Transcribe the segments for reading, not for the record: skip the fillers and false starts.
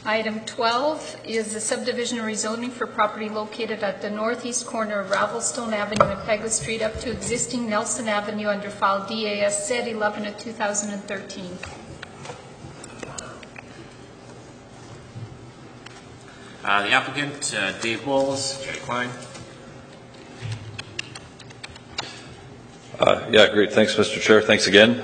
Item 12 is the subdivision rezoning for property located at the northeast corner of Ravelstone Avenue and Pegler Street up to existing Nelson Avenue under file DAS Z 11 of 2013. The applicant, Dave Bowles, Jerry Klein. Yeah, great. Thanks, Mr. Chair. Thanks again.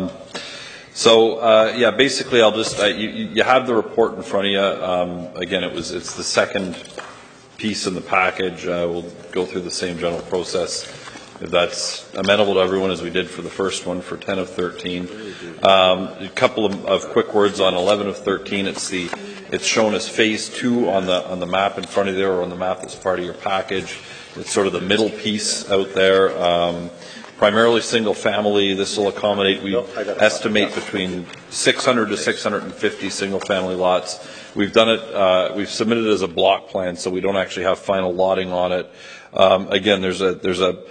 Yeah, basically, I'll just you have the report in front of you. Again, it's the second piece in the package. We'll go through the same general process, if that's amenable to everyone as we did for the first one for 10 of 13. A couple of quick words on 11 of 13. It's shown as phase 2 on the map in front of you there, or on the map that's part of your package. It's sort of the middle piece out there. Primarily single family. This will accommodate, we estimate, between 600 to 650 single family lots. We've done it, we've submitted it as a block plan, so we don't actually have final lotting on it. Again, there's a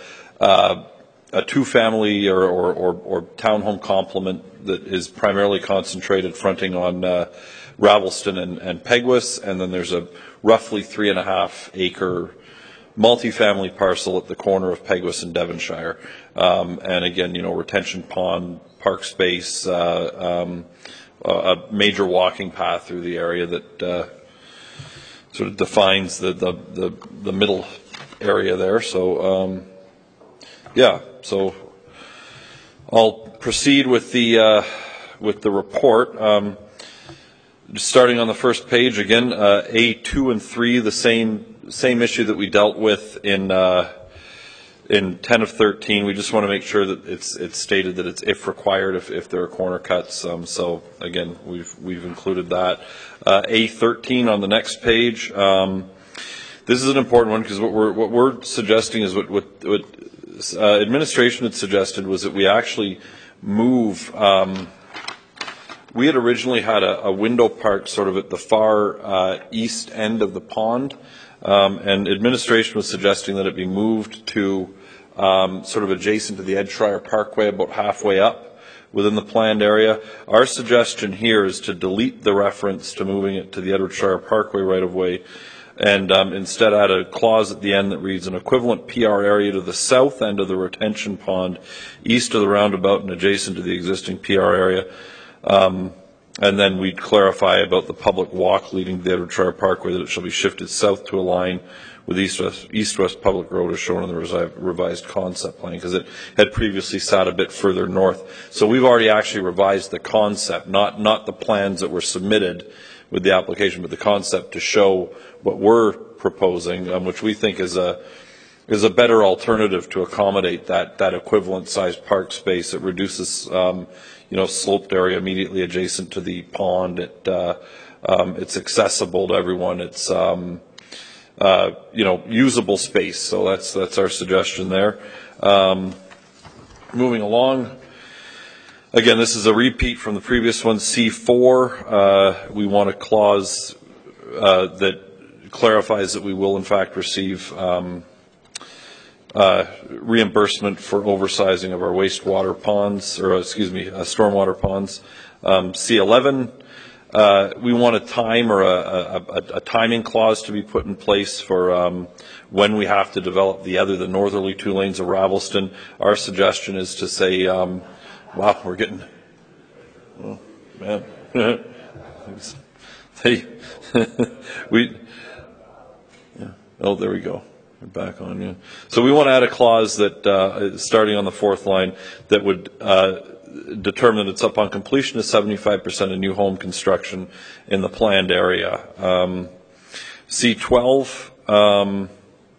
two family or townhome complement that is primarily concentrated fronting on Ravelston and Pegwis, and then there's a roughly 3.5 acre multifamily parcel at the corner of Pegwis and Devonshire. And again, retention pond, park space, a major walking path through the area that sort of defines the middle area there. So, yeah, so I'll proceed with the report. Just starting on the first page again, A2 and 3, the same issue that we dealt with in 10 of 13. We just want to make sure that it's stated that it's if required, if there are corner cuts. So again, we've included that. A13 on the next page. This is an important one because what we're suggesting is what administration had suggested was that we actually move. We had originally had a window park sort of at the far east end of the pond. And administration was suggesting that it be moved to sort of adjacent to the Edshire Parkway, about halfway up within the planned area. Our suggestion here is to delete the reference to moving it to the Edshire Parkway right of way, and instead add a clause at the end that reads, an equivalent PR area to the south end of the retention pond, east of the roundabout and adjacent to the existing PR area. And then we'd clarify about the public walk leading to the Edward Parkway that it shall be shifted south to align with east-west public road as shown in the revised concept plan, because it had previously sat a bit further north. So we've already actually revised the concept, not the plans that were submitted with the application, but the concept to show what we're proposing, which we think is a better alternative to accommodate that equivalent sized park space. It reduces sloped area immediately adjacent to the pond. It's accessible to everyone. It's usable space. So that's our suggestion there. Moving along. Again, this is a repeat from the previous one. C4. We want a clause that clarifies that we will in fact receive reimbursement for oversizing of our wastewater ponds, stormwater ponds. C11, we want a time or a timing clause to be put in place for when we have to develop the northerly 2 lanes of Ravelston. Our suggestion is to say, wow, we're getting, oh man, there we go. We're back on you. So we want to add a clause that, starting on the 4th line, that would determine that it's upon completion of 75% of new home construction in the planned area. C12.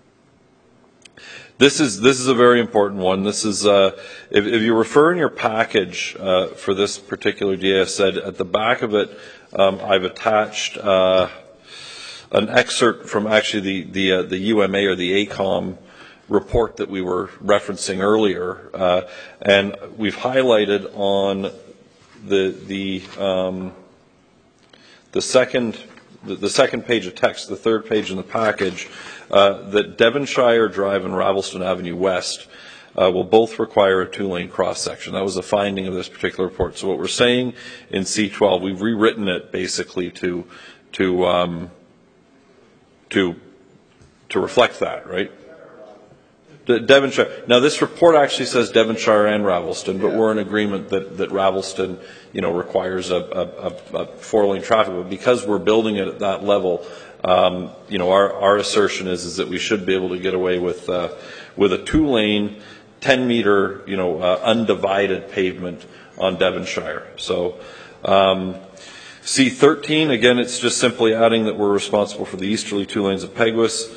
This is a very important one. This is if you refer in your package for this particular DAS, at the back of it, I've attached an excerpt from actually the UMA or the ACOM report that we were referencing earlier, and we've highlighted on the second page of text, the 3rd page in the package, that Devonshire Drive and Ravelston Avenue West will both require a 2-lane cross-section. That was a finding of this particular report. So what we're saying in C12, we've rewritten it basically to reflect that, right? Devonshire. Now, this report actually says Devonshire and Ravelston, but we're in agreement that Ravelston, requires a 4-lane traffic. But because we're building it at that level, our assertion is that we should be able to get away with a 2-lane, 10-meter, undivided pavement on Devonshire. So, C13, again, it's just simply adding that we're responsible for the easterly 2 lanes of Peguis.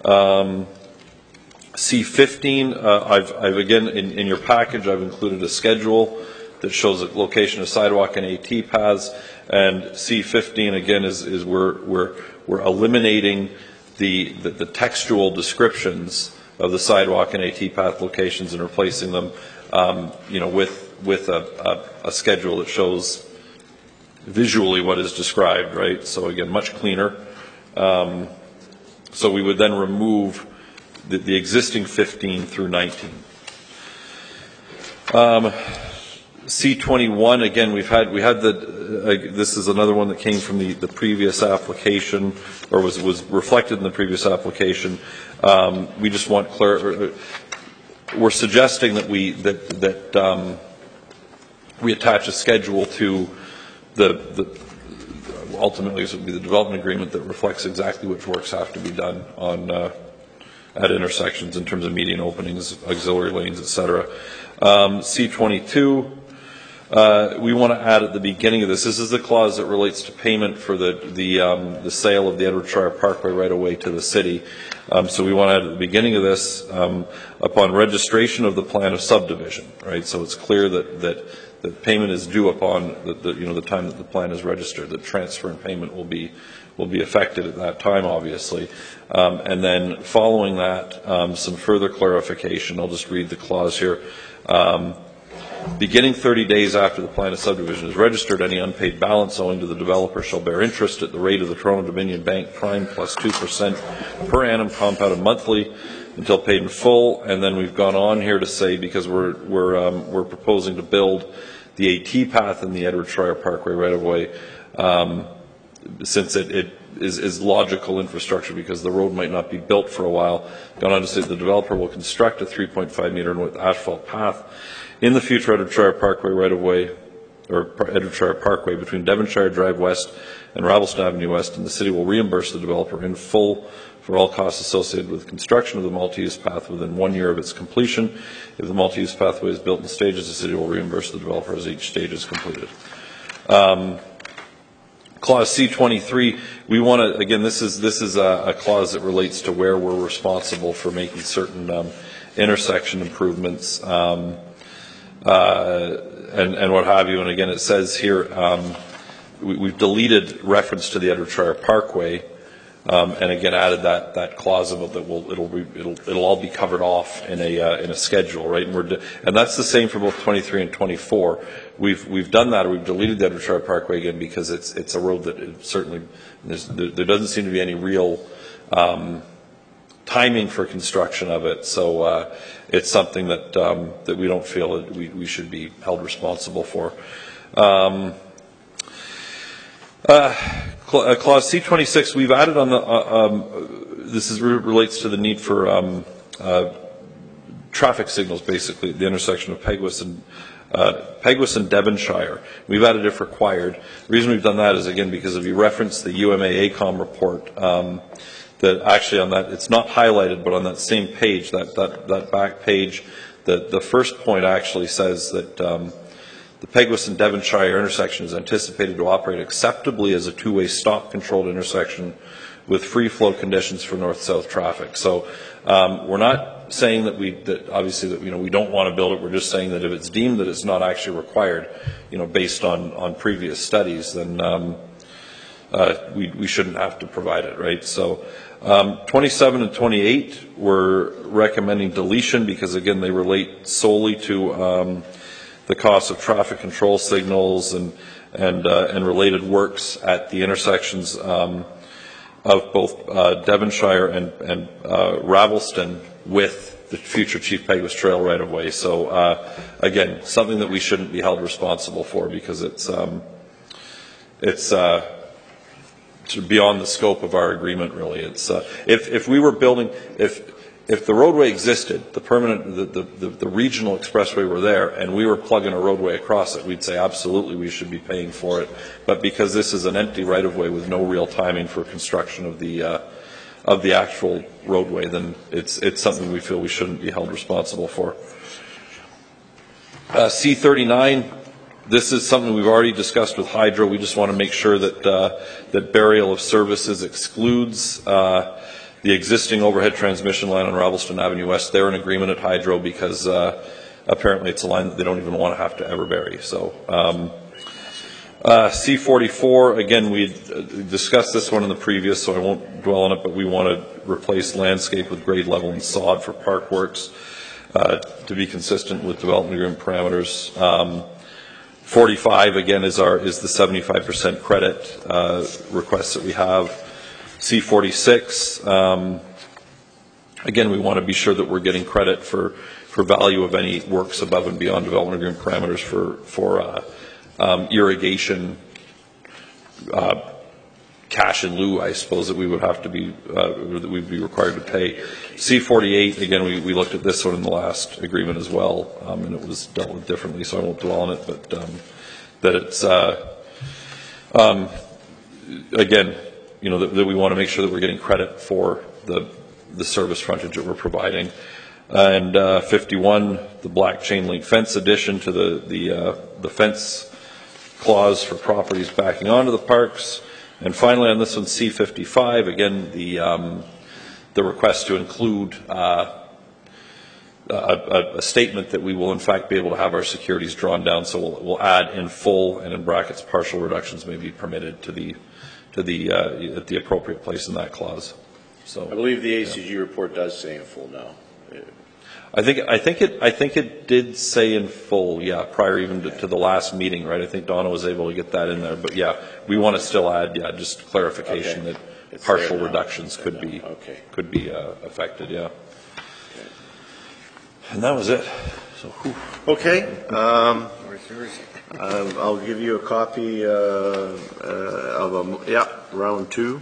C15, I've again, in your package, I've included a schedule that shows the location of sidewalk and AT paths. And C15, again, is we're eliminating the textual descriptions of the sidewalk and AT path locations and replacing them, with a schedule that shows visually what is described, right? So again, much cleaner. So we would then remove the existing 15 through 19. C21, again, we had this is another one that came from the previous application, or was reflected in the previous application. We just want we're suggesting that we attach a schedule to ultimately this would be the development agreement that reflects exactly which works have to be done at intersections in terms of median openings, auxiliary lanes, etc. C22, we want to add at the beginning of this. This is the clause that relates to payment for the sale of the Edward Shire Parkway right away to the city. So we want to add at the beginning of this, upon registration of the plan of subdivision, right? So it's clear that payment is due upon the time that the plan is registered. That transfer and payment will be affected at that time, obviously. And then following that, some further clarification. I'll just read the clause here. Beginning 30 days after the plan of subdivision is registered, any unpaid balance owing to the developer shall bear interest at the rate of the Toronto Dominion Bank Prime plus 2% per annum compounded monthly until paid in full. And then we've gone on here to say, because we're proposing to build the AT path in the Edward Shire Parkway right of way, since it is logical infrastructure, because the road might not be built for a while, gone on to say the developer will construct a 3.5 meter in width asphalt path in the future Edward Shire Parkway right of way, or Edward Shire Parkway between Devonshire Drive West and Ravelston Avenue West, and the city will reimburse the developer in full for all costs associated with construction of the multi-use path within 1 year of its completion. If the multi-use pathway is built in stages, the city will reimburse the developer as each stage is completed. Clause C23, we want to, again, this is a clause that relates to where we're responsible for making certain intersection improvements and what have you. And again, it says here, we've deleted reference to the Edward Shire Parkway, and again added that clause about that it'll all be covered off in a schedule, right? And that's the same for both 23 and 24. We've done that, or we've deleted the Edward Shire Parkway again because it's a road that certainly there doesn't seem to be any real timing for construction of it. So it's something that we don't feel that we should be held responsible for. Clause C26, we've added on the, relates to the need for traffic signals, basically, at the intersection of Peguis and Devonshire. We've added if required. The reason we've done that is, again, because if you reference the UMA ACOM report, that actually on that, it's not highlighted, but on that same page, that back page, the first point actually says that the Peguis and Devonshire intersection is anticipated to operate acceptably as a two-way stop-controlled intersection with free-flow conditions for north-south traffic. So we're not saying that obviously we don't want to build it. We're just saying that if it's deemed that it's not actually required, based on previous studies, then we shouldn't have to provide it, right? So 27 and 28, we're recommending deletion because, again, they relate solely to the cost of traffic control signals and related works at the intersections of both Devonshire and Ravelston with the future Chief Peguis Trail right-of-way. So, again, something that we shouldn't be held responsible for because it's beyond the scope of our agreement, really. It's if we were building, if the roadway existed, the permanent, the regional expressway were there, and we were plugging a roadway across it, we'd say absolutely we should be paying for it. But because this is an empty right-of-way with no real timing for construction of the actual roadway, then it's something we feel we shouldn't be held responsible for. C39. This is something we've already discussed with Hydro. We just want to make sure that that burial of services excludes the existing overhead transmission line on Ravelston Avenue West. They're in agreement at Hydro because apparently it's a line that they don't even want to have to ever bury. So C44, again, we discussed this one in the previous, so I won't dwell on it, but we want to replace landscape with grade level and sod for park works to be consistent with development agreement parameters. 45 again is the 75% credit request that we have. C46 again, we want to be sure that we're getting credit for value of any works above and beyond development agreement parameters for irrigation cash in lieu, I suppose, that we would have to be that we'd be required to pay. C48 again, we looked at this one in the last agreement as well, and it was dealt with differently, so I won't dwell on it. But that it's again, you know, that we want to make sure that we're getting credit for the service frontage that we're providing. And 51, the black chain link fence addition to the fence clause for properties backing onto the parks. And finally, on this one, C55, again, the request to include a statement that we will in fact be able to have our securities drawn down. So we'll add in full, and in brackets, partial reductions may be permitted to the at the appropriate place in that clause. So I believe the ACG report does say in full now. I think it did say in full, yeah, prior even to the last meeting, right? I think Donna was able to get that in there, but yeah, we want to still add, yeah, just clarification that it's partial reductions could be affected, yeah. Okay. And that was it. So, okay. I'll give you a copy of round two.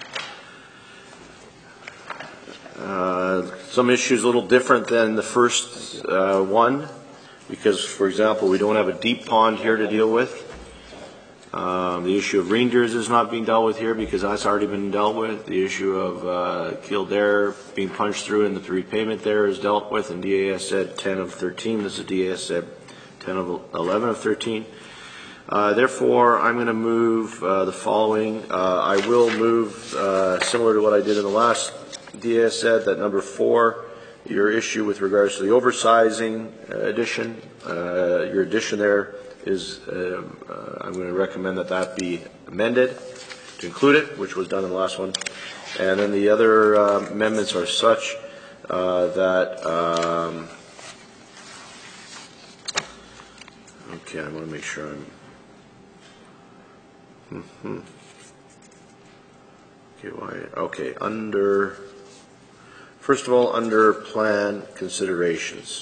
Some issues a little different than the first one because, for example, we don't have a deep pond here to deal with. The issue of reindeers is not being dealt with here because that's already been dealt with. The issue of Kildare being punched through and the repayment there is dealt with in DAS said 10 of 13. This is DAS said 10 of 11 of 13. Therefore, I'm going to move the following. I will move similar to what I did in the last DAS said, that number 4, your issue with regards to the oversizing addition, your addition there is, I'm going to recommend that be amended to include it, which was done in the last one. And then the other amendments are such that, okay, I want to make sure I'm, okay, under, first of all, under plan considerations,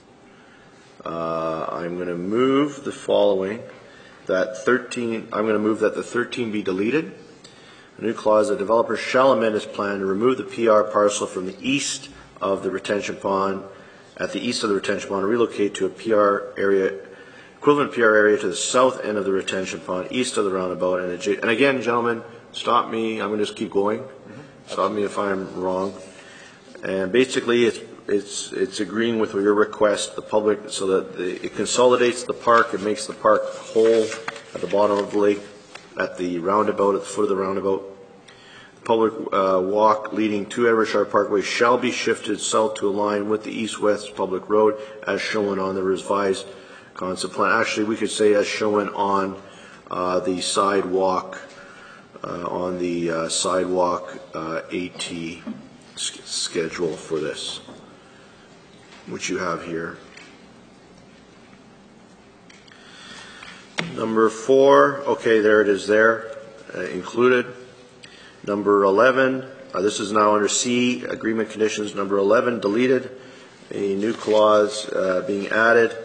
I'm going to move the following, that 13, I'm going to move that the 13 be deleted. A new clause, the developer shall amend his plan to remove the PR parcel from the east of the retention pond, at the east of the retention pond, and relocate to a PR area, equivalent PR area to the south end of the retention pond, east of the roundabout. And again, gentlemen, stop me, I'm going to just keep going. Stop me if I'm wrong. And basically, it's agreeing with your request, the public, so that it consolidates the park, it makes the park whole at the bottom of the lake, at the roundabout, at the foot of the roundabout. The public walk leading to Eversharp Parkway shall be shifted south to align with the east-west public road as shown on the revised concept plan. Actually, we could say as shown on the sidewalk, AT schedule for this, which you have here. Number 4, okay, there it is there, included. Number 11, This is now under C, agreement conditions number 11, deleted. A new clause being added.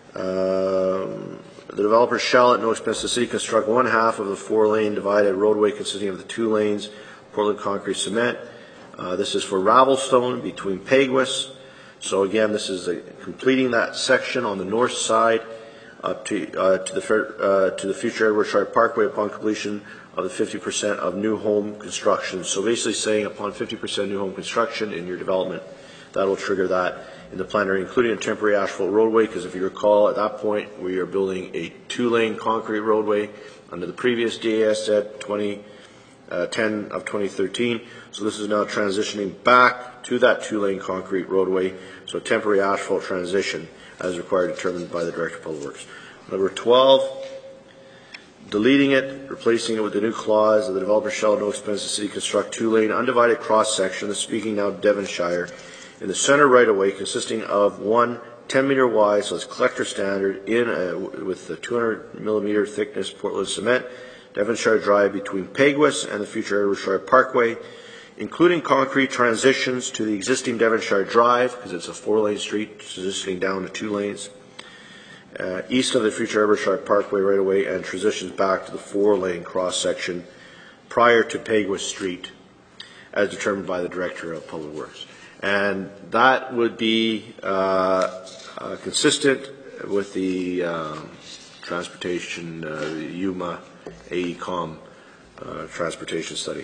The developer shall at no expense to the city construct one half of the 4-lane divided roadway consisting of the 2 lanes, Portland concrete cement. This is for Ravelstone between Peguis. So again, this is completing that section on the north side up to the future Edward Sharp Parkway upon completion of the 50% of new home construction. So basically saying upon 50% new home construction in your development, that will trigger that in the plan area, including a temporary asphalt roadway, because if you recall, at that point, we are building a 2-lane concrete roadway under the previous DAS at 10 of 2013. So this is now transitioning back to that 2-lane concrete roadway, so temporary asphalt transition as required, determined by the Director of Public Works. Number 12, deleting it, replacing it with the new clause, the developer shall at no expense the city construct 2-lane undivided cross section, speaking now Devonshire, in the center right-of-way consisting of one 10-meter wide, so it's collector standard, with the 200 millimeter thickness Portland cement, Devonshire Drive between Peguis and the future Edward Sharp Parkway, including concrete transitions to the existing Devonshire Drive, because it's a 4-lane street, transitioning down to 2 lanes, east of the future Edward Sharp Parkway right-of-way, and transitions back to the 4-lane cross-section prior to Peguis Street, as determined by the Director of Public Works. And that would be consistent with the transportation, UMA AECOM transportation study.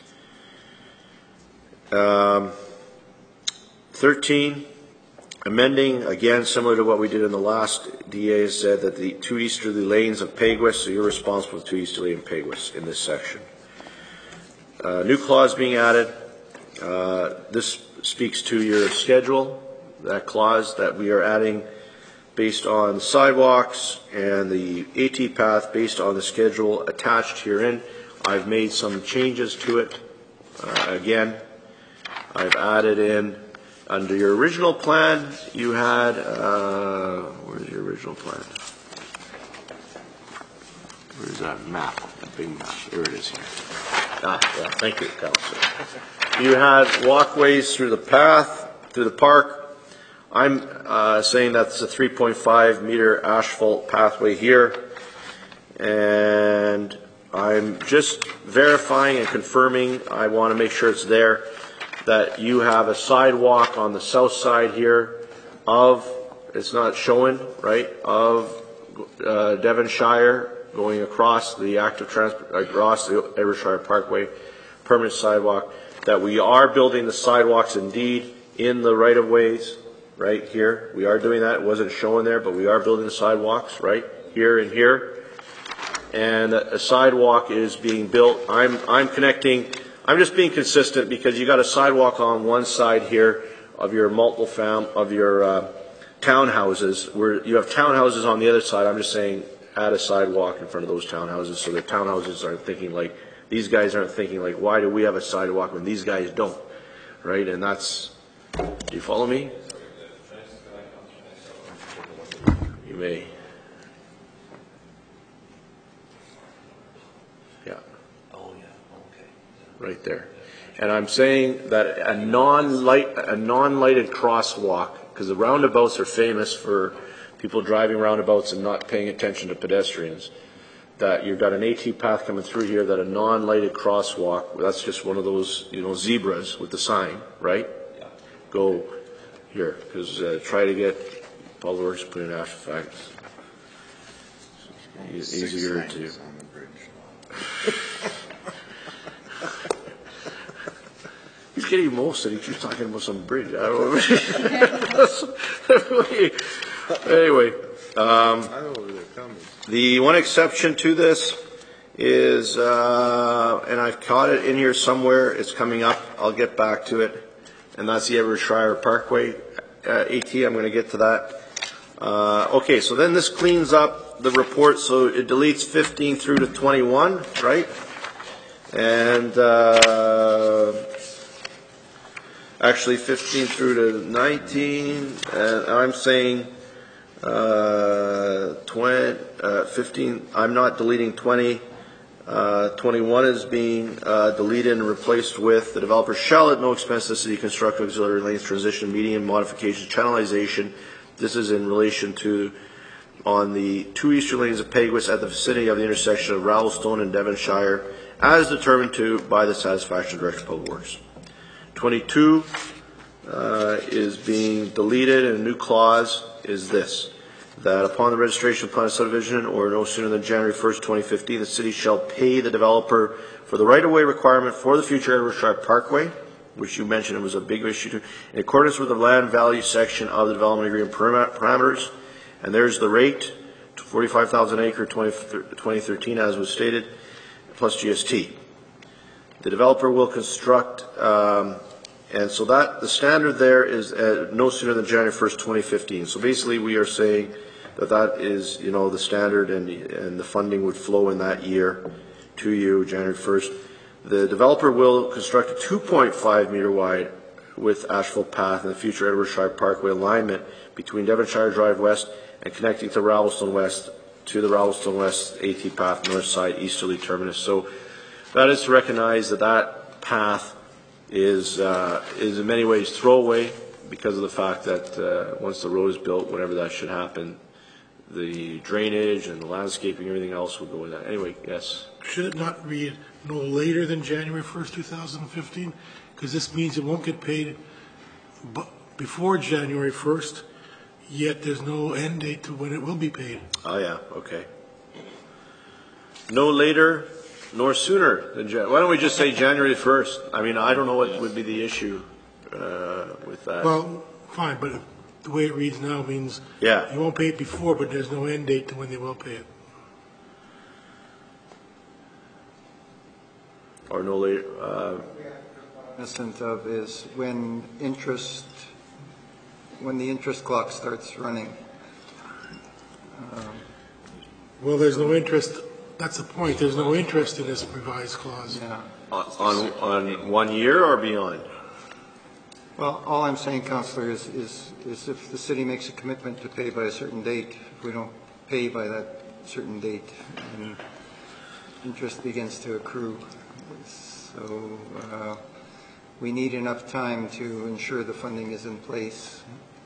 13, amending, again, similar to what we did in the last DA, said that the 2 easterly lanes of Peguis, so you're responsible for the 2 easterly in Peguis in this section. New clause being added. This speaks to your schedule, that clause that we are adding based on sidewalks and the AT path based on the schedule attached herein. I've made some changes to it. Again, I've added in, under your original plan, you had, where's your original plan? Where's that map, that big map? Here it is here. Yeah, thank you, Councillor. You had walkways through the path, through the park. I'm saying that's a 3.5 meter asphalt pathway here. And I'm just verifying and confirming, I want to make sure it's there, that you have a sidewalk on the south side here of, it's not showing, right, of Devonshire going across the active transport, across the Edward Sharp Parkway, permanent sidewalk, that we are building the sidewalks indeed in the right-of-ways right here. We are doing that. It wasn't showing there, but we are building the sidewalks right here and here. And a sidewalk is being built. I'm connecting, I'm just being consistent because you got a sidewalk on one side here of your of your townhouses, where you have townhouses on the other side. I'm just saying add a sidewalk in front of those townhouses so the townhouses aren't thinking like, these guys aren't thinking like, why do we have a sidewalk when these guys don't, right? And that's, do you follow me? You may. Yeah. Oh yeah. Okay. Right there. And I'm saying that a non-lighted crosswalk, because the roundabouts are famous for people driving roundabouts and not paying attention to pedestrians, that you've got an AT path coming through here, that a non-lighted crosswalk, that's just one of those, zebras with the sign, right? Yeah. Go here, because try to get Public Works to put in after facts. Easier to. He's getting emotional. He keeps talking about some bridge. I don't know. Anyway. The one exception to this is, and I've caught it in here somewhere, it's coming up, I'll get back to it, and that's the Edward Sharp Parkway AT, I'm going to get to that. Okay, so then this cleans up the report, so it deletes 15 through to 21, right? And actually 15 through to 19, and I'm saying 15, I'm not deleting 20, 21 is being deleted and replaced with the developer shall at no expense to the city construct auxiliary lanes, transition, median modifications, channelization. This is in relation to on the two eastern lanes of Peguis at the vicinity of the intersection of Ravelstone and Devonshire, as determined to by the satisfaction director of Public Works. 22 is being deleted, and a new clause is this: that upon the registration of plan of subdivision or no sooner than January 1st, 2015, the city shall pay the developer for the right-of-way requirement for the future Edward Shire Parkway, which you mentioned it was a big issue, in accordance with the land value section of the development agreement parameters. And there's the rate, 45,000 acre 2013 as was stated, plus GST. The developer will construct, and so that the standard there is no sooner than January 1st, 2015. So basically we are saying that that is, you know, the standard, and the funding would flow in that year to you, January 1st. The developer will construct a 2.5 meter wide with asphalt path in the future Edward Shire Parkway alignment between Devonshire Drive West and connecting to Ravelstone West to the Ravelstone West AT path north side easterly terminus. So that is to recognize that that path is in many ways throwaway because of the fact that once the road is built, whenever that should happen, the drainage and the landscaping, everything else will go with that. Anyway, yes. Should it not read no later than January 1st, 2015? Because this means it won't get paid before January 1st, yet there's no end date to when it will be paid. Oh, yeah, okay. No later nor sooner than January. Why don't we just say January 1st? I mean, I don't know what would be the issue with that. Well, fine, but the way it reads now means Yeah. you won't pay it before, but there's no end date to when they will pay it. Or no later. Innocent of is when the interest clock starts running. Well, there's no interest. That's the point. There's no interest in this revised clause. Yeah. On 1 year or beyond? Well, all I'm saying, Councillor, is if the city makes a commitment to pay by a certain date, if we don't pay by that certain date, then interest begins to accrue. So we need enough time to ensure the funding is in place.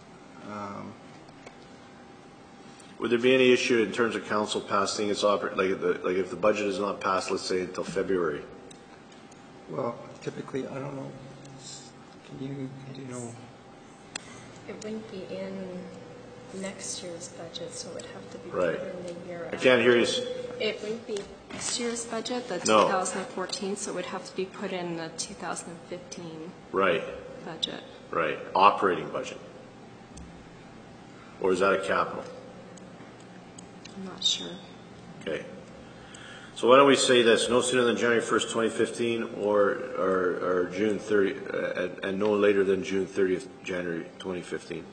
Would there be any issue in terms of council passing its like if the budget is not passed, let's say until February? Well, typically, I don't know. Do you know? It wouldn't be in next year's budget, so it would have to be Right. put in the year. I can't hear you. It wouldn't be next year's budget, the No. 2014, so it would have to be put in the 2015 Right, budget. right. Operating budget. Or is that a capital? I'm not sure. Okay. So why don't we say this, no sooner than January 1st, 2015 or June 30, and no later than June 30th, January 2015.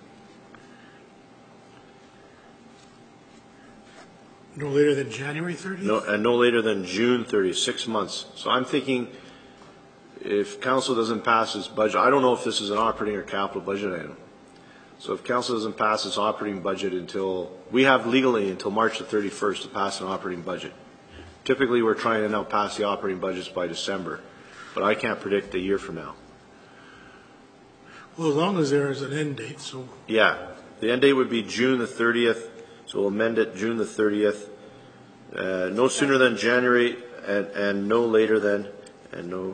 No later than January 30th? No, and no later than June 30th, 6 months. So I'm thinking if council doesn't pass its budget, I don't know if this is an operating or capital budget item. So if council doesn't pass its operating budget until, we have legally until March the 31st to pass an operating budget. Typically, we're trying to now pass the operating budgets by December, but I can't predict a year from now. Well, as long as there is an end date, so Yeah, the end date would be June the 30th, so we'll amend it June the 30th. No sooner than January and no later than, and no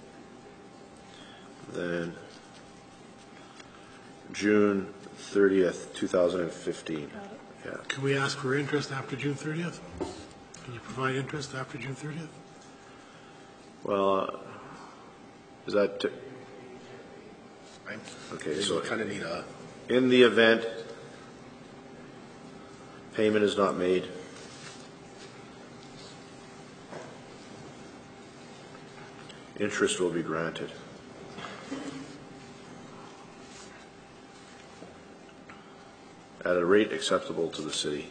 than June 30th, 2015. Yeah. can we ask for interest after June 30th? Can you provide interest after June 30th? Well, is that, okay, so kind of need a, in the event payment is not made, interest will be granted. At a rate acceptable to the city.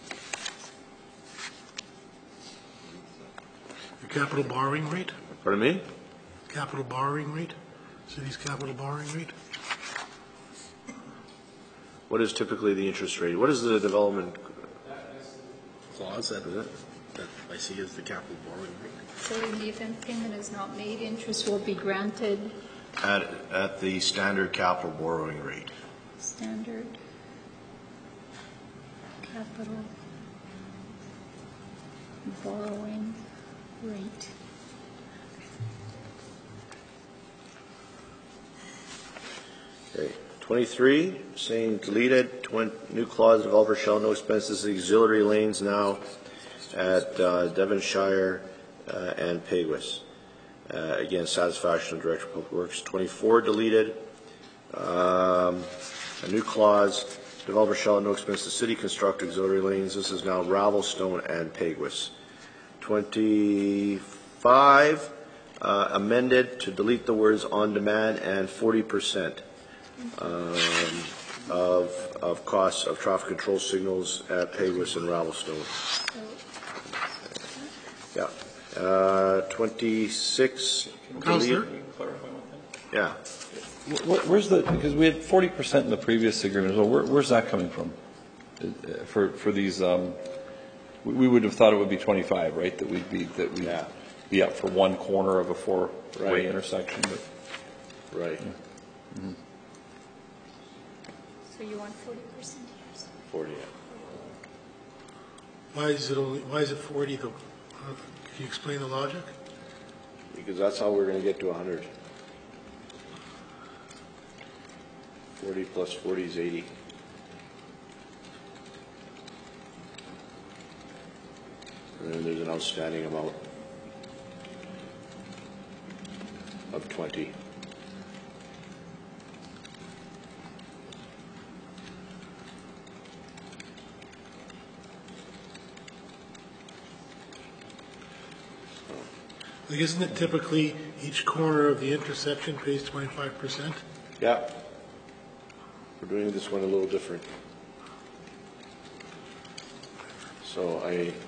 The capital borrowing rate? Pardon me? Capital borrowing rate? City's capital borrowing rate? What is typically the interest rate? What is the development? clause that I see is the capital borrowing rate. So in the event payment is not made, interest will be granted At the standard capital borrowing rate. standard capital borrowing rate. Okay. 23, saying deleted, new clause, developer shall no expenses, auxiliary lanes now at Devonshire and Peguis. Again, satisfaction of Director of Public Works. 24, deleted. A new clause, developer shall at no expense to city construct auxiliary lanes. This is now Ravelstone and Peguis. 25, amended to delete the words on demand and 40% of costs of traffic control signals at Peguis and Ravelstone. Yeah. 26. Councillor? Can you clarify one thing? Yeah. Where's the, because we had 40% in the previous agreement, so where's that coming from? For these, we would have thought it would be 25, right? That we'd be up for one corner of a four-way Right. intersection, but. Right. Mm-hmm. So you want 40%? 40. Why is it 40 though? Can you explain the logic? Because that's how we're going to get to 100. 40 plus 40 is 80. And then there's an outstanding amount of 20. Like, isn't it typically each corner of the intersection pays 25%? Yeah. We're doing this one a little different. So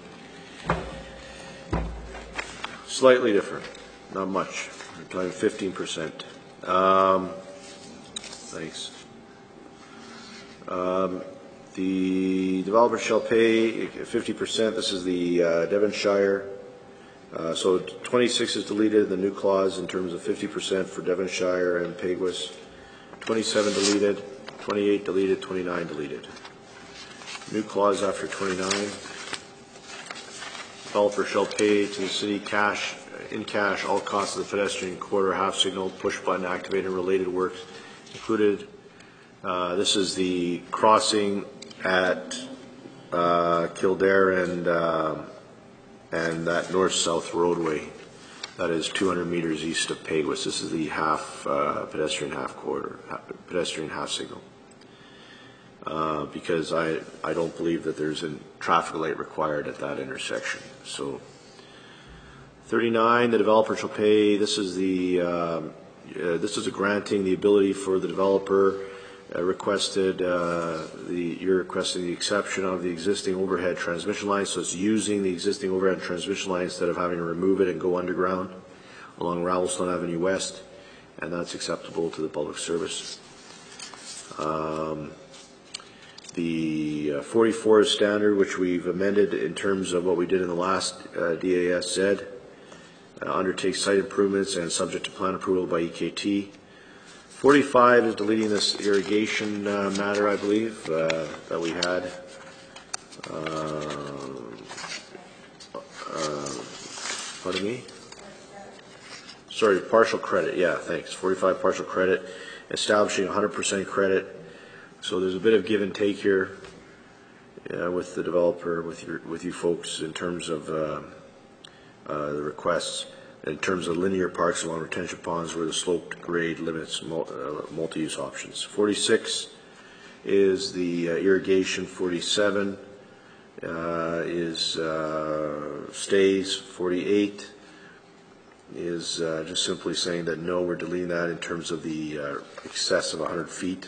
slightly different, not much. We're talking 15%. Thanks. The developer shall pay 50%. This is the Devonshire. So 26 is deleted, the new clause in terms of 50% for Devonshire and Peguis. 27 deleted, 28 deleted, 29 deleted. New clause after 29. Developer shall pay to the city in cash all costs of the pedestrian quarter, half signal, push button activated and related works included. This is the crossing at Kildare and that north-south roadway that is 200 meters east of Peguis. This is the pedestrian half signal. Because I don't believe that there's a traffic light required at that intersection. So 39, the developer shall pay. This is granting the ability for the developer you're requesting the exception of the existing overhead transmission line, so it's using the existing overhead transmission line instead of having to remove it and go underground along Ravelstone Avenue West, and that's acceptable to the public service. The 44 is standard, which we've amended in terms of what we did in the last DASZ. Undertakes site improvements and subject to plan approval by EKT. 45 is deleting this irrigation matter, I believe, that we had. Pardon me? Sorry, partial credit. Yeah, thanks. 45 partial credit, establishing 100% credit. So there's a bit of give and take here with the developer, with you folks in terms of the requests. In terms of linear parks along retention ponds where the sloped grade limits multi-use options. 46 is the irrigation. 47 is stays. 48 is just simply saying that no, we're deleting that in terms of the excess of 100 feet.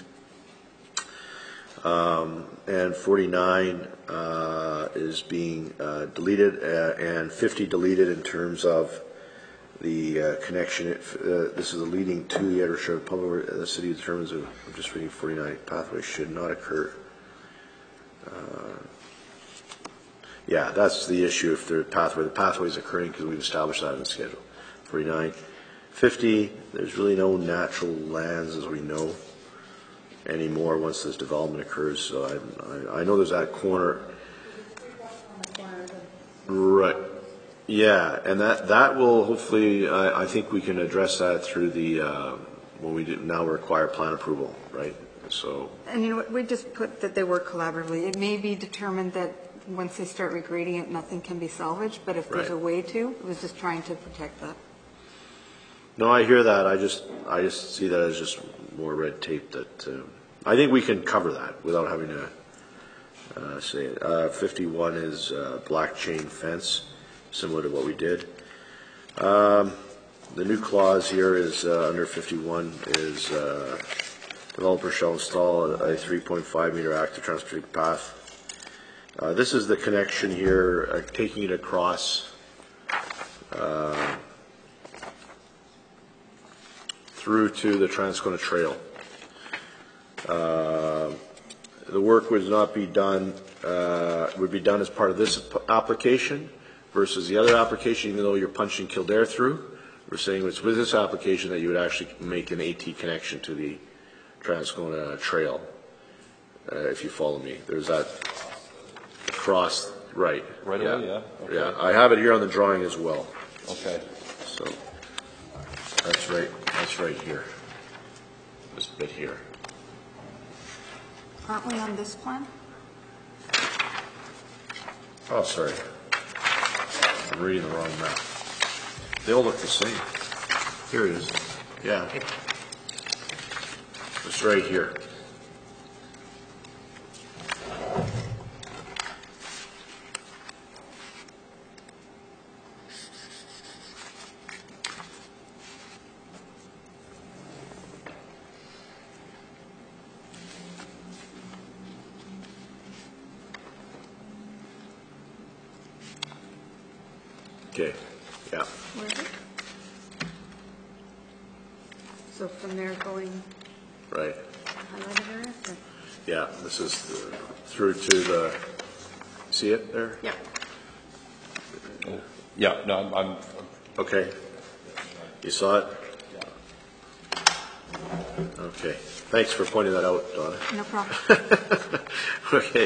And 49 is being deleted, and 50 deleted in terms of the connection. This is a leading to the Edinburgh Public. The city determines I'm just reading 49 pathway should not occur. Yeah, that's the issue if the pathway is occurring because we've established that in the schedule. 49. 50, there's really no natural lands as we know anymore once this development occurs. So I know there's that corner. Right. Yeah, and that will hopefully, I think we can address that through the, when we now require plan approval, right? So. And you know what, we just put that they work collaboratively. It may be determined that once they start regrading it, nothing can be salvaged, but if there's a way to, it was just trying to protect that. No, I hear that. I just see that as just more red tape that, I think we can cover that without having to say it. 51 is black chain fence, similar to what we did. The new clause here is under 51 is developer shall install a 3.5 meter active transportation path. This is the connection here, taking it across through to the Transcona Trail. The work would not be done, would be done as part of this application versus the other application, even though you're punching Kildare through. We're saying it's with this application that you would actually make an AT connection to the Transcona Trail, if you follow me. There's that cross, right. Right away, yeah. Okay. Yeah, I have it here on the drawing as well. Okay. So that's right here. This bit here. Aren't we on this plan? Oh, sorry. I'm reading the wrong map. They all look the same. Here it is. Yeah. It's right here. Okay, yeah. Where is it? So from there going Right. highlighted area? Or- Yeah, this is through to the, see it there? Yeah. Yeah, no, I'm Okay. You saw it? Okay. Thanks for pointing that out, Donna. No problem. Okay.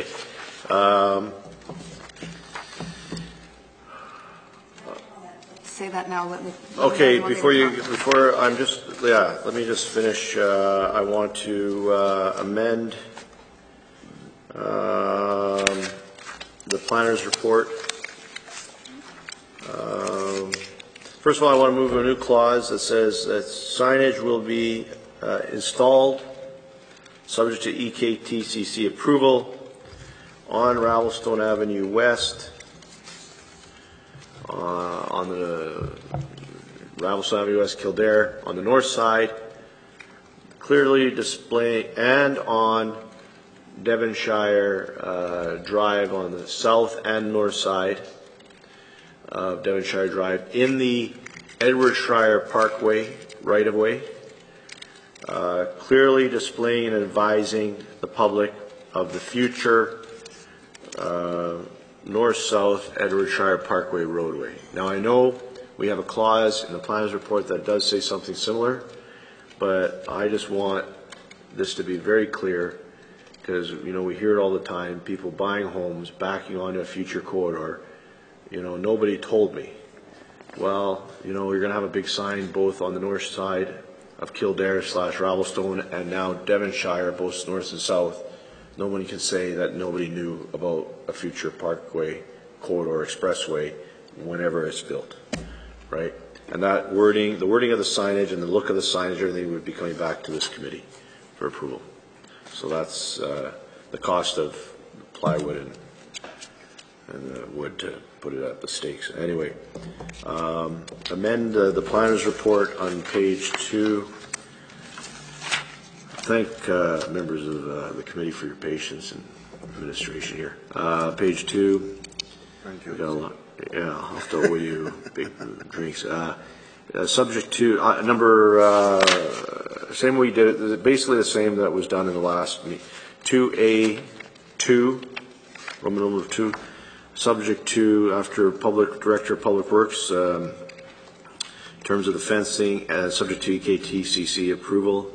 Say that now, let me. Okay, let me before I'm just, yeah, let me just finish. I want to amend the planner's report. First of all, I want to move a new clause that says that signage will be installed subject to EKTCC approval on Ravelstone Avenue West, on the Ravelstone Avenue West, Kildare, on the north side, clearly display, and on Devonshire Drive on the south and north side of Devonshire Drive in the Edward Schreier Parkway right-of-way, clearly displaying and advising the public of the future north-south Edward Schreier Parkway roadway. Now I know we have a clause in the planner's report that does say something similar, but I just want this to be very clear because, you know, we hear it all the time, people buying homes, backing onto a future corridor. You know, nobody told me. Well, you know, you're going to have a big sign both on the north side of Kildare / Ravelstone and now Devonshire, both north and south. Nobody can say that nobody knew about a future parkway, corridor, expressway, whenever it's built, right? And that wording, the wording of the signage and the look of the signage, everything would be coming back to this committee for approval. So that's the cost of plywood and wood to put it at the stakes. Anyway, amend the planner's report on page 2. Thank members of the committee for your patience and administration here. Page 2. We got a lot. Yeah, I'll have to owe you big drinks. Subject to number, same way we did it, basically the same that was done in the last meeting. 2A2, Roman numeral 2. subject to, after Director of Public Works, in terms of the fencing, subject to EKTCC approval,